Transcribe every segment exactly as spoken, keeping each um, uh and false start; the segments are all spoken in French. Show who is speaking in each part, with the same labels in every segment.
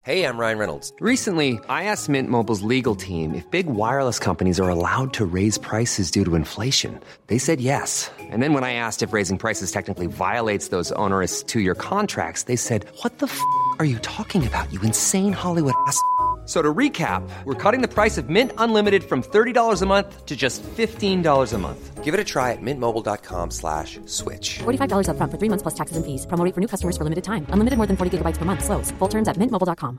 Speaker 1: Hey, I'm Ryan Reynolds.
Speaker 2: Recently, I asked Mint Mobile's legal team if big wireless companies are allowed to raise prices due to inflation. They said yes. And then when I asked if raising prices technically violates those onerous two-year contracts, they said, what the f*** are you talking about, you insane Hollywood ass f- So to recap, we're cutting the price of Mint Unlimited from thirty dollars a month to just fifteen dollars a month.
Speaker 1: Give it a try at mintmobile.com slash switch.
Speaker 3: forty-five dollars up front for three months plus taxes and fees. Promo rate for new customers for limited time. Unlimited more than forty gigabytes per month. Slows full terms at mint mobile dot com.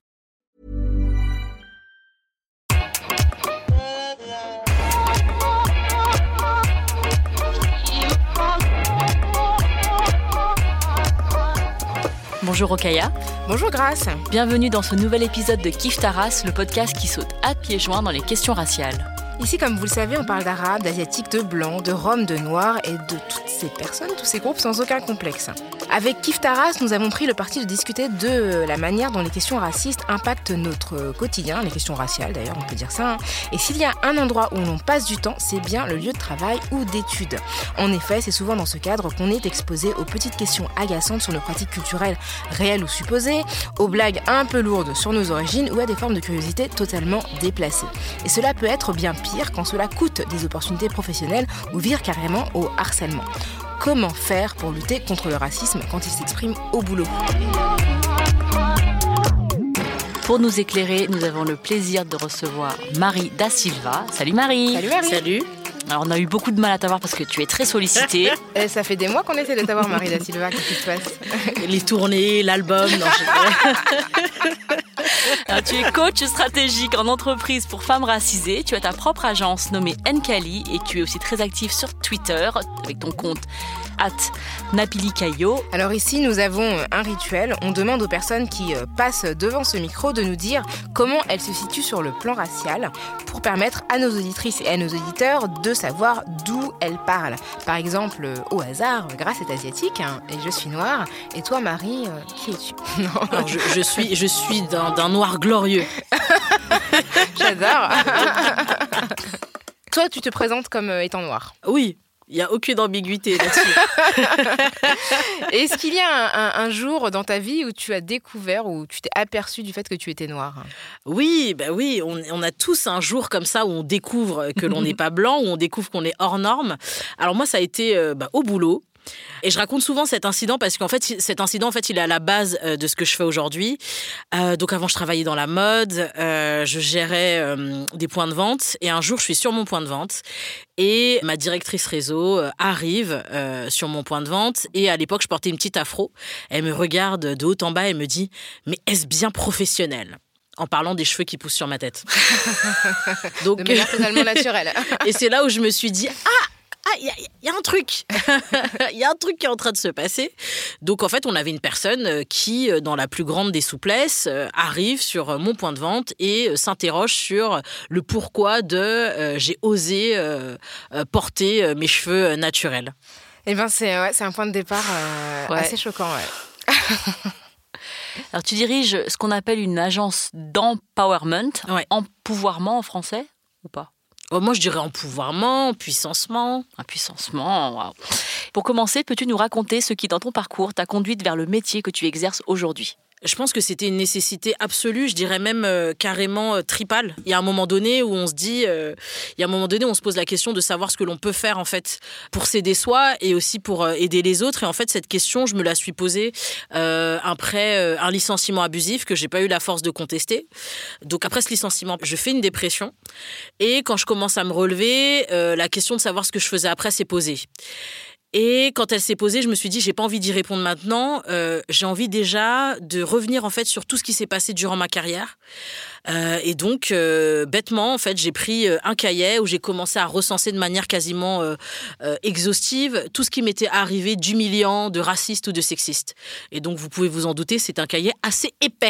Speaker 4: Bonjour Rokhaya.
Speaker 5: Bonjour Grace.
Speaker 4: Bienvenue dans ce nouvel épisode de Kiffe ta race, le podcast qui saute à pieds joints dans les questions raciales.
Speaker 5: Ici, comme vous le savez, on parle d'arabes, d'asiatiques, de blancs, de roms, de noirs et de toutes ces personnes, tous ces groupes sans aucun complexe. Avec Kiffe ta race, nous avons pris le parti de discuter de la manière dont les questions racistes impactent notre quotidien, les questions raciales d'ailleurs, on peut dire ça. Hein. Et s'il y a un endroit où l'on passe du temps, c'est bien le lieu de travail ou d'études. En effet, c'est souvent dans ce cadre qu'on est exposé aux petites questions agaçantes sur nos pratiques culturelles réelles ou supposées, aux blagues un peu lourdes sur nos origines ou à des formes de curiosité totalement déplacées. Et cela peut être bien pire quand cela coûte des opportunités professionnelles ou vire carrément au harcèlement. Comment faire pour lutter contre le racisme quand il s'exprime au boulot ?
Speaker 4: Pour nous éclairer, nous avons le plaisir de recevoir Marie Da Silva. Salut Marie.
Speaker 5: Salut Marie.
Speaker 4: Salut. Alors on a eu beaucoup de mal à t'avoir parce que tu es très sollicitée.
Speaker 5: Et ça fait des mois qu'on essaie de t'avoir Marie Da Silva, qu'est-ce qui se passe ?
Speaker 4: Les tournées, l'album, non, je... Alors, tu es coach stratégique en entreprise pour femmes racisées. Tu as ta propre agence nommée Nkali et tu es aussi très active sur Twitter avec ton compte arobase napilikayo.
Speaker 5: Alors ici, nous avons un rituel. On demande aux personnes qui passent devant ce micro de nous dire comment elles se situent sur le plan racial pour permettre à nos auditrices et à nos auditeurs de savoir d'où elles parlent. Par exemple, au hasard, Grace est asiatique hein, et je suis noire. Et toi, Marie, euh, qui es-tu ? Non.
Speaker 4: Alors, je, je suis, je suis d'un, d'un noir glorieux.
Speaker 5: J'adore. Toi, tu te présentes comme étant noire.
Speaker 4: Oui. Il n'y a aucune ambiguïté là-dessus.
Speaker 5: Est-ce qu'il y a un, un, un jour dans ta vie où tu as découvert, où tu t'es aperçu du fait que tu étais noire ?
Speaker 6: Oui, bah oui, on, on a tous un jour comme ça où on découvre que l'on n'est pas blanc, où on découvre qu'on est hors norme. Alors moi, ça a été euh, bah, au boulot. Et je raconte souvent cet incident parce qu'en fait, cet incident, en fait, il est à la base de ce que je fais aujourd'hui. Euh, donc avant, je travaillais dans la mode, euh, je gérais euh, des points de vente. Et un jour, je suis sur mon point de vente et ma directrice réseau euh, arrive euh, sur mon point de vente. Et à l'époque, je portais une petite afro. Elle me regarde de haut en bas et me dit « Mais est-ce bien professionnel ?» en parlant des cheveux qui poussent sur ma tête. Donc,
Speaker 5: de manière totalement naturelle.
Speaker 6: Et c'est là où je me suis dit « Ah !» Ah, il y, y a un truc, il y a un truc qui est en train de se passer. Donc en fait, on avait une personne qui, dans la plus grande des souplesses, arrive sur mon point de vente et s'interroge sur le pourquoi de euh, j'ai osé euh, porter mes cheveux naturels.
Speaker 5: Eh bien, c'est, ouais, c'est un point de départ euh, ouais. assez choquant. Ouais.
Speaker 4: Alors tu diriges ce qu'on appelle une agence d'empowerment,
Speaker 6: ouais.
Speaker 4: empouvoirment en français ou pas ?
Speaker 6: Moi, je dirais empouvoirment, puissancement.
Speaker 4: Un puissancement, waouh. Pour commencer, peux-tu nous raconter ce qui, dans ton parcours, t'a conduite vers le métier que tu exerces aujourd'hui ?
Speaker 6: Je pense que c'était une nécessité absolue, je dirais même euh, carrément euh, tripale. Il y a un moment donné où on se dit, euh, il y a un moment donné où on se pose la question de savoir ce que l'on peut faire en fait pour s'aider soi et aussi pour euh, aider les autres. Et en fait, cette question, je me la suis posée euh, après euh, un licenciement abusif que j'ai pas eu la force de contester. Donc après ce licenciement, je fais une dépression et quand je commence à me relever, euh, la question de savoir ce que je faisais après s'est posée. Et quand elle s'est posée, je me suis dit, j'ai pas envie d'y répondre maintenant. Euh, j'ai envie déjà de revenir en fait sur tout ce qui s'est passé durant ma carrière. Euh, et donc, euh, bêtement, en fait, j'ai pris un cahier où j'ai commencé à recenser de manière quasiment euh, euh, exhaustive tout ce qui m'était arrivé d'humiliant, de raciste ou de sexiste. Et donc, vous pouvez vous en douter, c'est un cahier assez épais.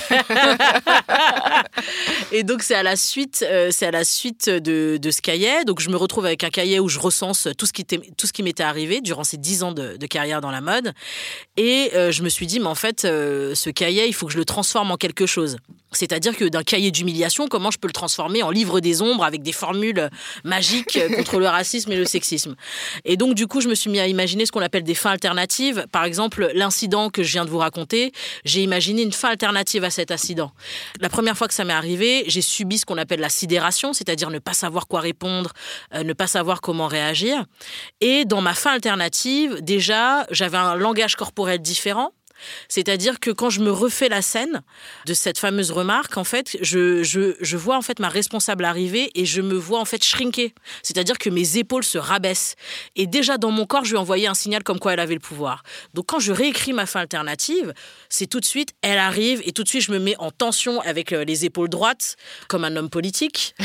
Speaker 6: Et donc, c'est à la suite, euh, c'est à la suite de, de ce cahier. Donc, je me retrouve avec un cahier où je recense tout ce qui, tout ce qui m'était arrivé durant ces dix ans de, de carrière dans la mode. Et euh, je me suis dit, mais en fait, euh, ce cahier, il faut que je le transforme en quelque chose. C'est-à-dire que d'un cahier d'humiliation, comment je peux le transformer en livre des ombres avec des formules magiques contre le racisme et le sexisme. Et donc, du coup, je me suis mis à imaginer ce qu'on appelle des fins alternatives. Par exemple, l'incident que je viens de vous raconter, j'ai imaginé une fin alternative à cet incident. La première fois que ça m'est arrivé, j'ai subi ce qu'on appelle la sidération, c'est-à-dire ne pas savoir quoi répondre, euh, ne pas savoir comment réagir. Et dans ma fin alternative, déjà, j'avais un langage corporel différent. C'est-à-dire que quand je me refais la scène de cette fameuse remarque, en fait, je, je, je vois en fait ma responsable arriver et je me vois en fait shrinker. C'est-à-dire que mes épaules se rabaissent. Et déjà dans mon corps, je lui ai envoyé un signal comme quoi elle avait le pouvoir. Donc quand je réécris ma fin alternative, c'est tout de suite, elle arrive et tout de suite, je me mets en tension avec les épaules droites, comme un homme politique.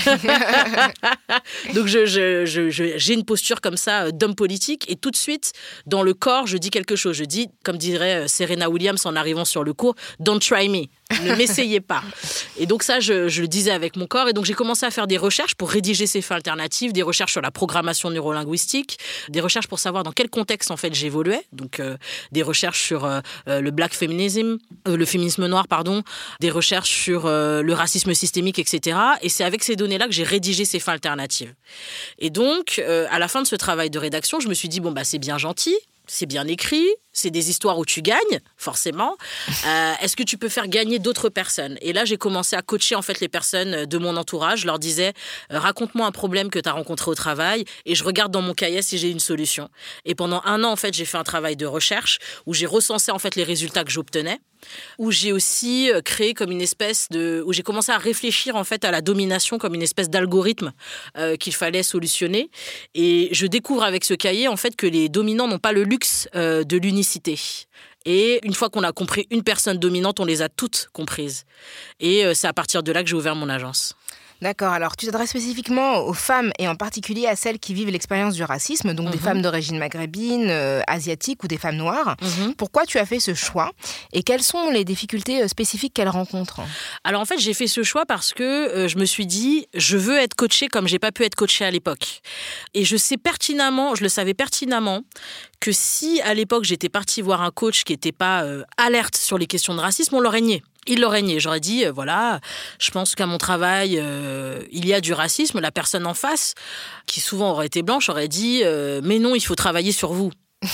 Speaker 6: Donc je, je, je, je, j'ai une posture comme ça d'homme politique et tout de suite, dans le corps, je dis quelque chose. Je dis, comme dirait Serena Williams en arrivant sur le cours, « Don't try me ». Ne m'essayez pas. Et donc ça, je, je le disais avec mon corps. Et donc j'ai commencé à faire des recherches pour rédiger ces fins alternatives, des recherches sur la programmation neurolinguistique, des recherches pour savoir dans quel contexte en fait j'évoluais. Donc euh, des recherches sur euh, le black feminism, euh, le féminisme noir, pardon, des recherches sur euh, le racisme systémique, et cetera. Et c'est avec ces données-là que j'ai rédigé ces fins alternatives. Et donc, euh, à la fin de ce travail de rédaction, je me suis dit bon bah c'est bien gentil. C'est bien écrit, c'est des histoires où tu gagnes, forcément. Euh, est-ce que tu peux faire gagner d'autres personnes ? Et là, j'ai commencé à coacher en fait les personnes de mon entourage. Je leur disais, euh, raconte-moi un problème que tu as rencontré au travail et je regarde dans mon cahier si j'ai une solution. Et pendant un an, en fait, j'ai fait un travail de recherche où j'ai recensé en fait les résultats que j'obtenais, où j'ai aussi créé comme une espèce de... où j'ai commencé à réfléchir en fait à la domination comme une espèce d'algorithme euh, qu'il fallait solutionner. Et je découvre avec ce cahier en fait que les dominants n'ont pas le luxe euh, de l'unicité. Et une fois qu'on a compris une personne dominante, on les a toutes comprises. Et euh, c'est à partir de là que j'ai ouvert mon agence.
Speaker 5: D'accord, alors tu t'adresses spécifiquement aux femmes et en particulier à celles qui vivent l'expérience du racisme, donc mmh. des femmes d'origine maghrébine, euh, asiatique ou des femmes noires. Mmh. Pourquoi tu as fait ce choix et quelles sont les difficultés spécifiques qu'elles rencontrent ?
Speaker 6: Alors en fait, j'ai fait ce choix parce que euh, je me suis dit, je veux être coachée comme j'ai pas pu être coachée à l'époque. Et je sais pertinemment, je le savais pertinemment, que si à l'époque j'étais partie voir un coach qui n'était pas euh, alerte sur les questions de racisme, on l'aurait nié. Il l'aurait nié. J'aurais dit, euh, voilà, je pense qu'à mon travail, euh, il y a du racisme. La personne en face, qui souvent aurait été blanche, aurait dit, euh, mais non, il faut travailler sur vous.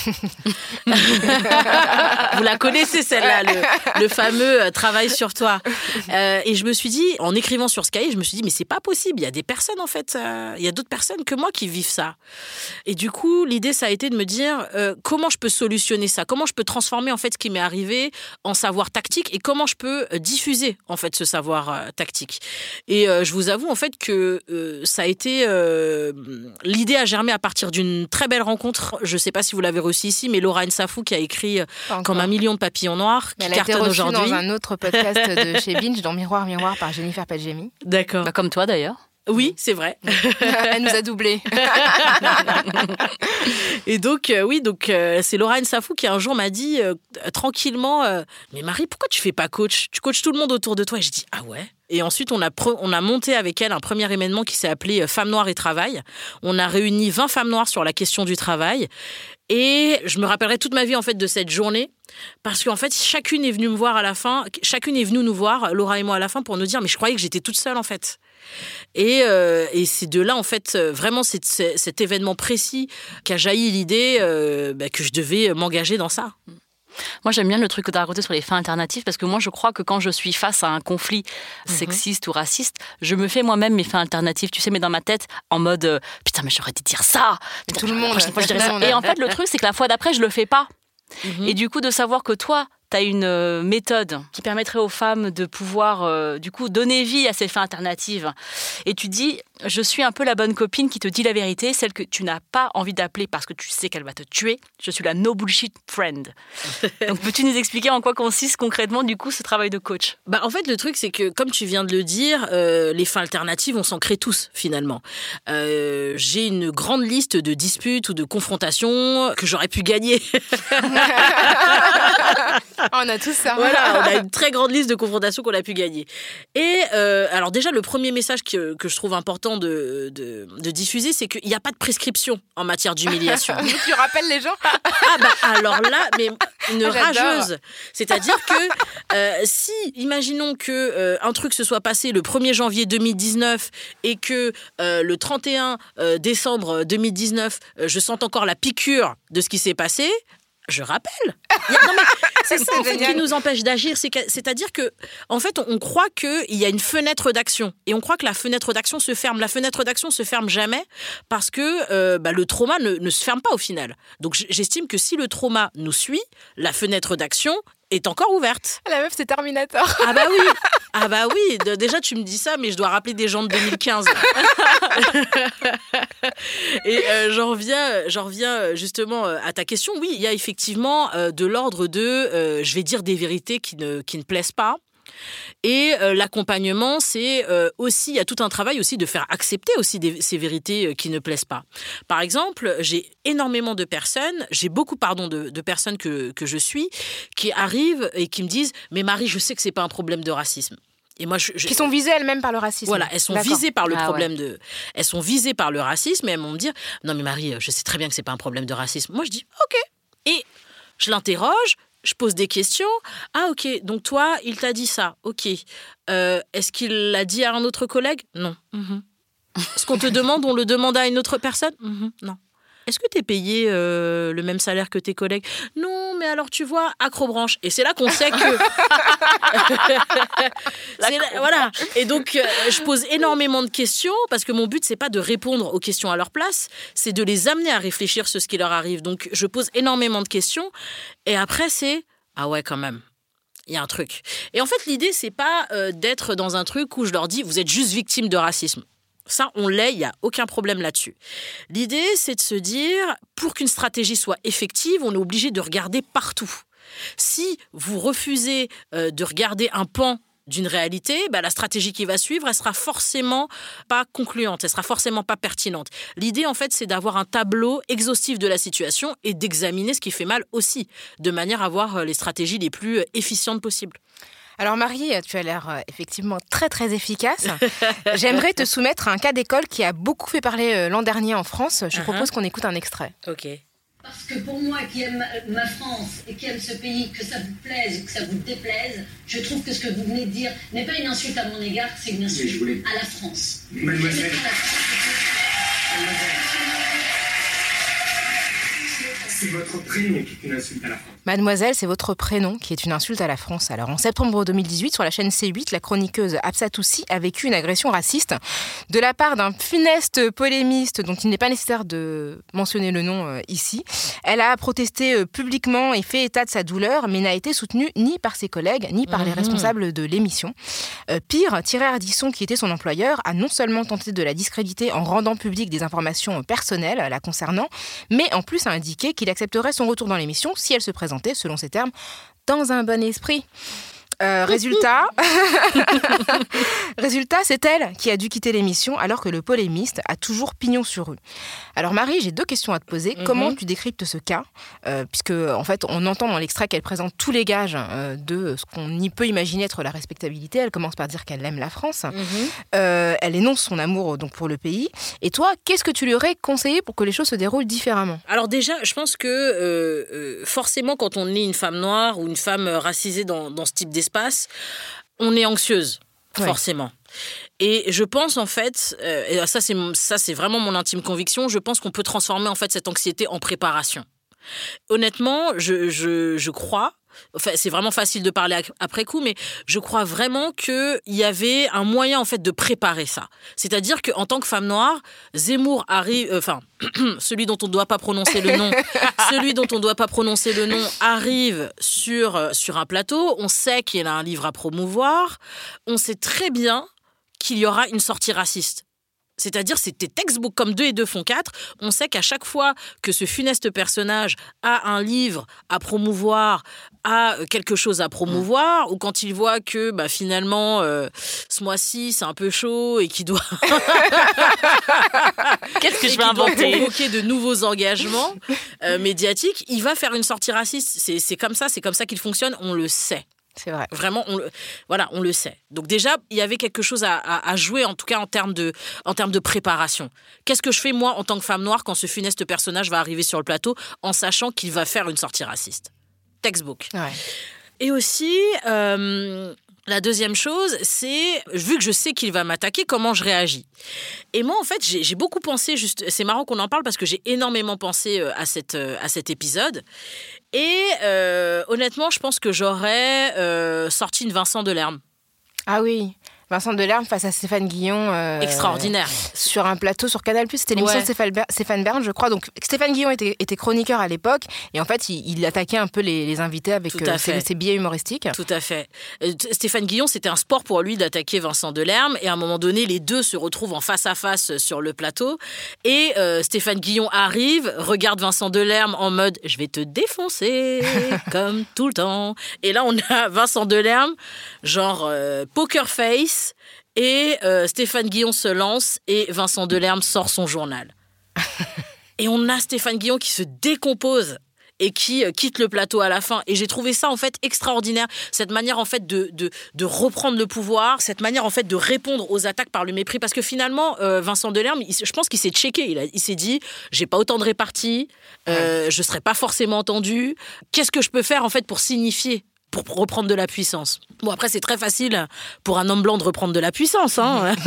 Speaker 6: Vous la connaissez celle-là, le, le fameux euh, travail sur toi. Euh, et je me suis dit, en écrivant sur ce cahier, je me suis dit, mais c'est pas possible. Il y a des personnes, en fait, euh, il y a d'autres personnes que moi qui vivent ça. Et du coup, l'idée, ça a été de me dire, euh, comment je peux solutionner ça ? Comment je peux transformer, en fait, ce qui m'est arrivé en savoir tactique et comment je peux diffuser, en fait, ce savoir euh, tactique. Et euh, je vous avoue, en fait, que euh, ça a été... Euh, l'idée a germé à partir d'une très belle rencontre. Je sais pas si vous l'avez reçu ici, mais Laura Nsafou qui a écrit Comme un million de papillons noirs, qui
Speaker 5: Elle
Speaker 6: cartonne
Speaker 5: a été
Speaker 6: aujourd'hui.
Speaker 5: reçue dans un autre podcast de chez Binge, dans Miroir Miroir par Jennifer Padjemi.
Speaker 6: D'accord.
Speaker 4: Bah, comme toi d'ailleurs.
Speaker 6: Oui, c'est vrai.
Speaker 5: Elle nous a doublés.
Speaker 6: Et donc, euh, oui, donc euh, c'est Laura Nsafou qui un jour m'a dit euh, tranquillement euh, mais Marie, pourquoi tu fais pas coach ? Tu coaches tout le monde autour de toi. Et j'ai dit ah ouais. Et ensuite, on a, pre- on a monté avec elle un premier événement qui s'est appelé Femmes Noires et Travail. On a réuni vingt femmes noires sur la question du travail. Et je me rappellerai toute ma vie en fait de cette journée parce qu'en fait, chacune est venue me voir à la fin. Chacune est venue nous voir, Laura et moi à la fin, pour nous dire mais je croyais que j'étais toute seule en fait. Et, euh, et c'est de là, en fait, vraiment, c'est, c'est cet événement précis qu'a jailli l'idée euh, bah, que je devais m'engager dans ça.
Speaker 4: Moi, j'aime bien le truc que tu as raconté sur les fins alternatives parce que moi, je crois que quand je suis face à un conflit sexiste mmh. ou raciste, je me fais moi-même mes fins alternatives. Tu sais, mais dans ma tête, en mode euh, putain, mais j'aurais dû dire ça. Putain,
Speaker 5: tout le monde.
Speaker 4: Fois, je dirais ça. Et en fait, le truc, c'est que la fois d'après, je le fais pas. Mmh. Et du coup, de savoir que toi, tu as une euh, méthode qui permettrait aux femmes de pouvoir euh, du coup donner vie à ces fins alternatives. Et tu dis, je suis un peu la bonne copine qui te dit la vérité, celle que tu n'as pas envie d'appeler parce que tu sais qu'elle va te tuer. Je suis la no bullshit friend. Donc peux-tu nous expliquer en quoi consiste concrètement du coup ce travail de coach ?
Speaker 6: Bah en fait le truc c'est que comme tu viens de le dire, euh, les fins alternatives on s'en crée tous finalement. Euh, j'ai une grande liste de disputes ou de confrontations que j'aurais pu gagner.
Speaker 5: On a tous ça.
Speaker 6: Voilà, on a une très grande liste de confrontations qu'on a pu gagner. Et euh, alors déjà, le premier message que, que je trouve important de, de, de diffuser, c'est qu'il n'y a pas de prescription en matière d'humiliation.
Speaker 5: Tu rappelles les gens?
Speaker 6: Ah bah alors là, mais une
Speaker 5: J'adore.
Speaker 6: rageuse. C'est-à-dire que euh, si, imaginons que euh, un truc se soit passé le premier janvier deux mille dix-neuf et que euh, le trente et un décembre deux mille dix-neuf, euh, je sente encore la piqûre de ce qui s'est passé, je rappelle. Il y a- non, mais c'est ça
Speaker 5: C'est
Speaker 6: en fait,
Speaker 5: génial.
Speaker 6: qui nous empêche d'agir. C'est que- C'est-à-dire que, en fait, on, on croit qu'il y a une fenêtre d'action. Et on croit que la fenêtre d'action se ferme. La fenêtre d'action se ferme jamais parce que euh, bah, le trauma ne, ne se ferme pas au final. Donc j- j'estime que si le trauma nous suit, la fenêtre d'action est encore ouverte.
Speaker 5: La meuf, c'est Terminator.
Speaker 6: Ah bah oui, ah bah oui. De- déjà tu me dis ça, mais je dois rappeler des gens de deux mille quinze. Et euh, j'en reviens, j'en reviens justement euh, à ta question. Oui, il y a effectivement euh, de l'ordre de, euh, je vais dire des vérités qui ne qui ne plaisent pas. Et euh, l'accompagnement, c'est euh, aussi, il y a tout un travail aussi de faire accepter aussi des- ces vérités euh, qui ne plaisent pas. Par exemple, j'ai énormément de personnes, j'ai beaucoup, pardon, de, de personnes que, que je suis, qui arrivent et qui me disent « Mais Marie, je sais que c'est pas un problème de racisme. » Et moi, je, je-
Speaker 5: Qui sont visées elles-mêmes par le racisme.
Speaker 6: voilà, elles sont
Speaker 5: D'accord.
Speaker 6: visées par le
Speaker 4: Ah
Speaker 6: problème de, elles sont visées par le racisme et elles vont me dire non mais Marie, je sais très bien que c'est pas un problème de racisme. Moi je dis ok et je l'interroge, je pose des questions. Ah ok, donc toi il t'a dit ça, ok. Euh, est-ce qu'il l'a dit à un autre collègue? Non. Mhm. Ce qu'on te demande, on le demande à une autre personne? Mhm. Non. Est-ce que tu es payé euh, le même salaire que tes collègues? Non, mais alors tu vois, accrobranche. Et c'est là qu'on sait que... C'est là- voilà. Et donc, euh, je pose énormément de questions parce que mon but, c'est pas de répondre aux questions à leur place, c'est de les amener à réfléchir sur ce qui leur arrive. Donc, je pose énormément de questions. Et après, c'est... Ah ouais, quand même. Il y a un truc. Et en fait, l'idée, c'est pas euh, d'être dans un truc où je leur dis, vous êtes juste victime de racisme. Ça, on l'est, il n'y a aucun problème là-dessus. L'idée, c'est de se dire, pour qu'une stratégie soit effective, on est obligé de regarder partout. Si vous refusez euh, de regarder un pan d'une réalité, bah, la stratégie qui va suivre, elle sera forcément pas concluante, elle sera forcément pas pertinente. L'idée, en fait, c'est d'avoir un tableau exhaustif de la situation et d'examiner ce qui fait mal aussi, de manière à avoir euh, les stratégies les plus euh, efficientes possibles.
Speaker 5: Alors Marie, tu as l'air euh, effectivement très très efficace. J'aimerais te soumettre à un cas d'école qui a beaucoup fait parler euh, l'an dernier en France. Je
Speaker 6: Uh-huh.
Speaker 5: propose qu'on écoute un extrait.
Speaker 6: Ok.
Speaker 7: Parce que pour moi, qui aime ma France et qui aime ce pays, que ça vous plaise ou que ça vous déplaise, je trouve que ce que vous venez de dire n'est pas une insulte à mon égard, c'est une insulte
Speaker 8: je voulais-
Speaker 7: à la France.
Speaker 8: Mademoiselle.
Speaker 7: À la France,
Speaker 8: C'est votre prénom qui est une insulte à la France.
Speaker 5: Mademoiselle, c'est votre prénom qui est une insulte à la France. Alors en septembre deux mille dix-huit, sur la chaîne C huit, la chroniqueuse Absa Toussi a vécu une agression raciste de la part d'un funeste polémiste dont il n'est pas nécessaire de mentionner le nom euh, ici. Elle a protesté euh, publiquement et fait état de sa douleur, mais n'a été soutenue ni par ses collègues, ni par les responsables de l'émission. Euh, pire, Thierry Ardisson, qui était son employeur, a non seulement tenté de la discréditer en rendant public des informations personnelles la concernant, mais en plus a indiqué qu'il accepterait son retour dans l'émission si elle se présentait, selon ses termes, dans un bon esprit. Euh, résultat, résultat, c'est elle qui a dû quitter l'émission alors que le polémiste a toujours pignon sur rue. Alors Marie, j'ai deux questions à te poser.
Speaker 6: Mm-hmm.
Speaker 5: Comment tu décryptes ce cas euh, puisque en fait, on entend dans l'extrait qu'elle présente tous les gages euh, de ce qu'on y peut imaginer être la respectabilité. Elle commence par dire qu'elle aime la France.
Speaker 6: Mm-hmm.
Speaker 5: Euh, elle énonce son amour donc pour le pays. Et toi, qu'est-ce que tu lui aurais conseillé pour que les choses se déroulent différemment?
Speaker 6: Alors déjà, je pense que euh, euh, forcément, quand on est une femme noire ou une femme euh, racisée dans, dans ce type d'espace, on est anxieuse,
Speaker 5: Ouais.
Speaker 6: forcément. Et je pense en fait, euh, et ça c'est ça c'est vraiment mon intime conviction, je pense qu'on peut transformer en fait cette anxiété en préparation. Honnêtement, je je, je crois. Enfin, c'est vraiment facile de parler après coup, mais je crois vraiment qu'il y avait un moyen en fait de préparer ça. C'est-à-dire qu'en tant que femme noire, Zemmour arrive, euh, enfin, celui dont on ne doit pas prononcer le nom, celui dont on ne doit pas prononcer le nom arrive sur, euh, sur un plateau. On sait qu'il a un livre à promouvoir. On sait très bien qu'il y aura une sortie raciste. C'est-à-dire, c'était textbook, comme deux et deux font quatre. On sait qu'à chaque fois que ce funeste personnage a un livre à promouvoir, a quelque chose à promouvoir, mmh. ou quand il voit que bah, finalement, euh, ce mois-ci, c'est un peu chaud et qu'il doit...
Speaker 4: Qu'est-ce que
Speaker 6: et
Speaker 4: je vais inventer
Speaker 6: provoquer de nouveaux engagements euh, médiatiques, il va faire une sortie raciste. C'est, c'est comme ça, c'est comme ça qu'il fonctionne, on le sait.
Speaker 5: C'est vrai.
Speaker 6: Vraiment, on le, voilà, on le sait. Donc déjà, il y avait quelque chose à, à, à jouer, en tout cas en termes, de, en termes de préparation. Qu'est-ce que je fais, moi, en tant que femme noire, quand ce funeste personnage va arriver sur le plateau, en sachant qu'il va faire une sortie raciste ? Textbook.
Speaker 5: Ouais.
Speaker 6: Et aussi... Euh, La deuxième chose, c'est, vu que je sais qu'il va m'attaquer, comment je réagis. Et moi, en fait, j'ai, j'ai beaucoup pensé, juste, c'est marrant qu'on en parle parce que j'ai énormément pensé à, cette, à cet épisode. Et euh, honnêtement, je pense que j'aurais euh, sorti une Vincent Delerme.
Speaker 5: Ah oui, Vincent Delerme face à Stéphane Guillon. Euh,
Speaker 6: Extraordinaire.
Speaker 5: Sur un plateau sur Canal+, c'était l'émission
Speaker 6: Ouais.
Speaker 5: de Stéphane, Ber- Stéphane Bern, je crois. Donc Stéphane Guillon était, était chroniqueur à l'époque. Et en fait, il, il attaquait un peu les, les invités avec
Speaker 6: Tout à
Speaker 5: euh,
Speaker 6: fait.
Speaker 5: ses, ses biais humoristiques.
Speaker 6: Tout à fait. Euh, Stéphane Guillon, c'était un sport pour lui d'attaquer Vincent Delerme. Et à un moment donné, les deux se retrouvent en face à face sur le plateau. Et euh, Stéphane Guillon arrive, regarde Vincent Delerme en mode « je vais te défoncer, comme tout le temps ». Et là, on a Vincent Delerme, genre euh, poker face. Et euh, Stéphane Guillon se lance et Vincent Delerme sort son journal. Et on a Stéphane Guillon qui se décompose et qui euh, quitte le plateau à la fin. Et j'ai trouvé ça, en fait, extraordinaire. Cette manière, en fait, de, de, de reprendre le pouvoir, cette manière, en fait, de répondre aux attaques par le mépris. Parce que finalement, euh, Vincent Delerme, il, je pense qu'il s'est checké. Il, a, il s'est dit, j'ai pas autant de répartie, euh, je serai pas forcément entendu. Qu'est-ce que je peux faire, en fait, pour signifier ? Pour reprendre de la puissance. Bon, après, c'est très facile pour un homme blanc de reprendre de la puissance. Hein.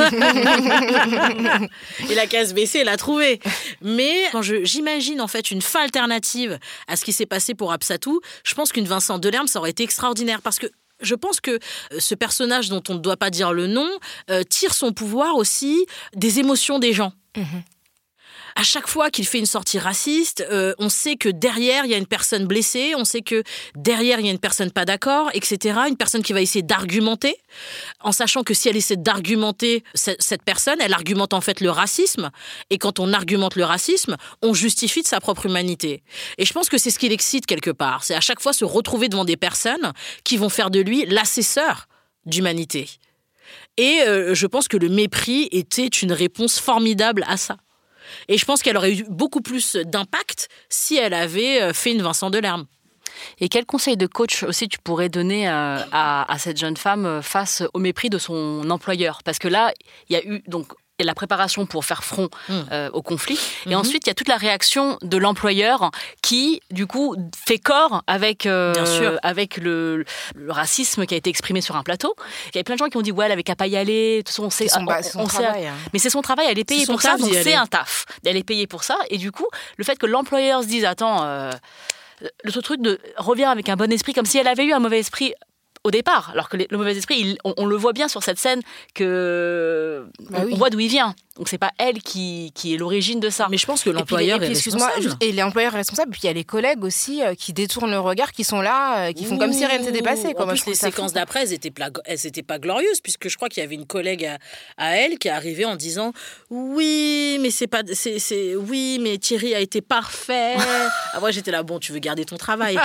Speaker 6: Il a qu'à se baisser, il l'a trouvé. Mais quand je, j'imagine en fait une fin alternative à ce qui s'est passé pour Absatou, je pense qu'une Vincent Delerme, ça aurait été extraordinaire. Parce que je pense que ce personnage dont on ne doit pas dire le nom euh, tire son pouvoir aussi des émotions des gens. Mmh. À chaque fois qu'il fait une sortie raciste, euh, on sait que derrière, il y a une personne blessée, on sait que derrière, il y a une personne pas d'accord, et cetera. Une personne qui va essayer d'argumenter, en sachant que si elle essaie d'argumenter cette, cette personne, elle argumente en fait le racisme. Et quand on argumente le racisme, on justifie de sa propre humanité. Et je pense que c'est ce qui l'excite quelque part. C'est à chaque fois se retrouver devant des personnes qui vont faire de lui l'assesseur d'humanité. Et euh, je pense que le mépris était une réponse formidable à ça. Et je pense qu'elle aurait eu beaucoup plus d'impact si elle avait fait une Vincent Delerme.
Speaker 4: Et quel conseil de coach aussi tu pourrais donner à, à, à cette jeune femme face au mépris de son employeur ? Parce que là, il y a eu donc la préparation pour faire front mmh. euh, au conflit. Et mmh. ensuite, il y a toute la réaction de l'employeur qui, du coup, fait corps avec, euh,
Speaker 6: Bien sûr.
Speaker 4: avec le, le racisme qui a été exprimé sur un plateau. Il y avait plein de gens qui ont dit « ouais, elle avait qu'à pas y aller ». De toute façon, on sait,
Speaker 5: c'est son,
Speaker 4: on,
Speaker 5: bah, c'est son
Speaker 4: on
Speaker 5: travail.
Speaker 4: Sait,
Speaker 5: hein.
Speaker 4: Mais c'est son travail, elle est payée pour ça, donc c'est un taf. Elle est payée pour ça. Et du coup, le fait que l'employeur se dise « attends, euh, le truc de revient avec un bon esprit », comme si elle avait eu un mauvais esprit au départ, alors que le mauvais esprit, il, on, on le voit bien sur cette scène que bah on, oui. on voit d'où il vient. Donc c'est pas elle qui, qui est l'origine de ça.
Speaker 6: Mais je pense que l'employeur
Speaker 5: et puis, et puis,
Speaker 6: est responsable.
Speaker 5: Et l'employeur est responsable. Puis il y a les collègues aussi euh, qui détournent le regard, qui sont là, euh, qui font Ouh, comme si rien ne s'était passé.
Speaker 6: En plus, les séquences d'après, elles étaient, pla- elles étaient pas glorieuses, puisque je crois qu'il y avait une collègue à, à elle qui est arrivée en disant oui, mais c'est pas, c'est, c'est c'est mais Thierry a été parfait. Ah, moi j'étais là, bon, tu veux garder ton travail.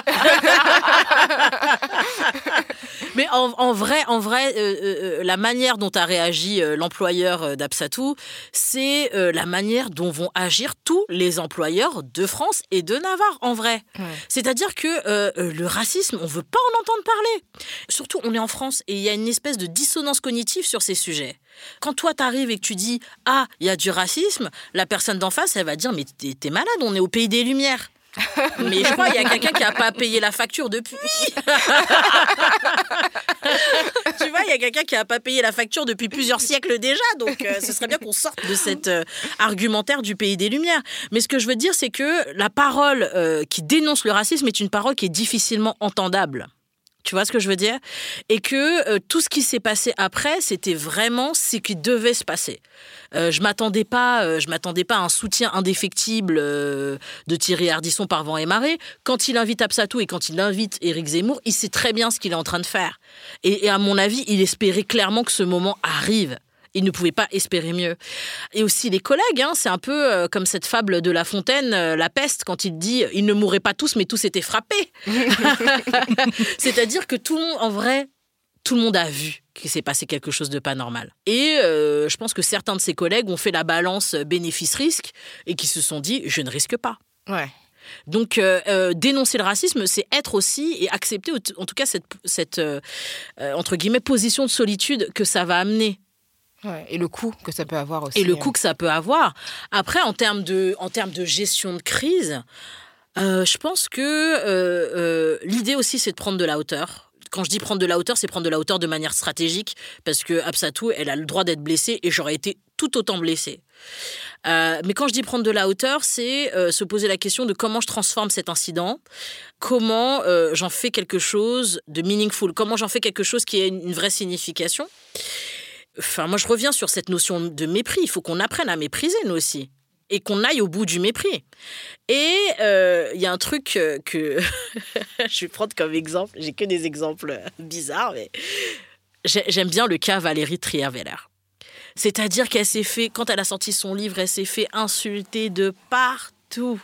Speaker 6: Mais en, en vrai, en vrai, euh, euh, la manière dont a réagi euh, l'employeur d'Absatou, c'est euh, la manière dont vont agir tous les employeurs de France et de Navarre, en vrai. Ouais. C'est-à-dire que euh, le racisme, on ne veut pas en entendre parler. Surtout, on est en France et il y a une espèce de dissonance cognitive sur ces sujets. Quand toi, t'arrives et que tu dis « Ah, il y a du racisme », la personne d'en face, elle va dire « Mais t'es, t'es malade, on est au pays des Lumières ». Mais je crois qu'il y a quelqu'un qui n'a pas payé la facture depuis. Tu vois, il y a quelqu'un qui n'a pas payé la facture depuis plusieurs siècles déjà. Donc, euh, ce serait bien qu'on sorte de cet euh, argumentaire du pays des Lumières. Mais ce que je veux dire, c'est que la parole euh, qui dénonce le racisme est une parole qui est difficilement entendable. Tu vois ce que je veux dire ? Et que euh, tout ce qui s'est passé après, c'était vraiment ce qui devait se passer. Euh, je m'attendais pas, euh, je m'attendais pas à un soutien indéfectible euh, de Thierry Ardisson par vent et marée. Quand il invite Absatou et quand il invite Éric Zemmour, il sait très bien ce qu'il est en train de faire. Et, et à mon avis, il espérait clairement que ce moment arrive. Il ne pouvait pas espérer mieux. Et aussi les collègues, hein, c'est un peu euh, comme cette fable de La Fontaine, euh, La Peste, quand il dit « ils ne mourraient pas tous, mais tous étaient frappés ». C'est-à-dire que tout le monde, en vrai, tout le monde a vu qu'il s'est passé quelque chose de pas normal. Et euh, je pense que certains de ses collègues ont fait la balance bénéfice-risque et qui se sont dit « je ne risque pas ».
Speaker 5: Ouais.
Speaker 6: Donc, euh, euh, dénoncer le racisme, c'est être aussi et accepter, en tout cas, cette, cette euh, euh, entre guillemets, position de solitude que ça va amener.
Speaker 5: Ouais, et le coût que ça peut avoir aussi.
Speaker 6: Et le coût que ça peut avoir. Après, en termes de, en termes de gestion de crise, euh, je pense que euh, euh, l'idée aussi, c'est de prendre de la hauteur. Quand je dis prendre de la hauteur, c'est prendre de la hauteur de manière stratégique, parce que Absatou, elle a le droit d'être blessée et j'aurais été tout autant blessée. Euh, mais quand je dis prendre de la hauteur, c'est euh, se poser la question de comment je transforme cet incident, comment euh, j'en fais quelque chose de meaningful, comment j'en fais quelque chose qui ait une vraie signification. Enfin, moi, je reviens sur cette notion de mépris. Il faut qu'on apprenne à mépriser, nous aussi, et qu'on aille au bout du mépris. Et il euh, y a un truc euh, que je vais prendre comme exemple. J'ai que des exemples bizarres, mais j'aime bien le cas Valérie Trierweiler. C'est-à-dire qu'elle s'est fait, quand elle a sorti son livre, elle s'est fait insulter de partout.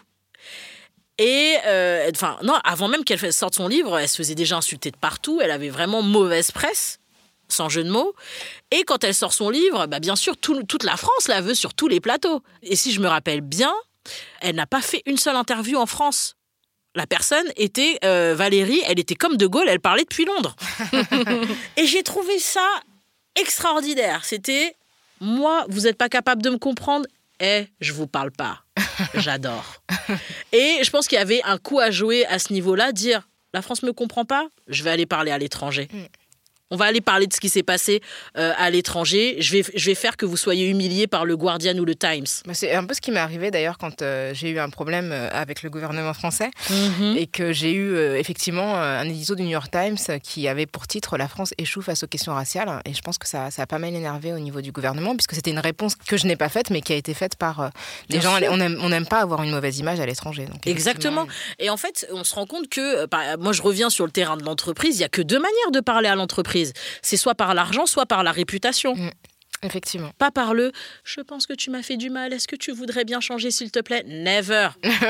Speaker 6: Et, euh, enfin, non, avant même qu'elle sorte son livre, elle se faisait déjà insulter de partout. Elle avait vraiment mauvaise presse, sans jeu de mots. Et quand elle sort son livre, bah, bien sûr, tout, toute la France la veut sur tous les plateaux. Et si je me rappelle bien, elle n'a pas fait une seule interview en France. La personne était, euh, Valérie, elle était comme De Gaulle, elle parlait depuis Londres. Et j'ai trouvé ça extraordinaire. C'était... Moi, vous n'êtes pas capable de me comprendre ? Eh, je vous parle pas. J'adore. Et je pense qu'il y avait un coup à jouer à ce niveau-là, dire la France me comprend pas, je vais aller parler à l'étranger. Mm. On va aller parler de ce qui s'est passé euh, à l'étranger. Je vais, je vais faire que vous soyez humiliés par le Guardian ou le Times.
Speaker 5: C'est un peu ce qui m'est arrivé d'ailleurs quand euh, j'ai eu un problème avec le gouvernement français mm-hmm. et que j'ai eu euh, effectivement un édito du New York Times qui avait pour titre « La France échoue face aux questions raciales ». Et je pense que ça, ça a pas mal énervé au niveau du gouvernement puisque c'était une réponse que je n'ai pas faite mais qui a été faite par euh, des Bien gens. Sûr. On n'aime on n'aime pas avoir une mauvaise image à l'étranger. Donc,
Speaker 6: exactement. Et en fait, on se rend compte que, bah, moi je reviens sur le terrain de l'entreprise, il n'y a que deux manières de parler à l'entreprise. C'est soit par l'argent, soit par la réputation. Mmh,
Speaker 5: effectivement.
Speaker 6: Pas par le « je pense que tu m'as fait du mal, est-ce que tu voudrais bien changer s'il te plaît ?» Never.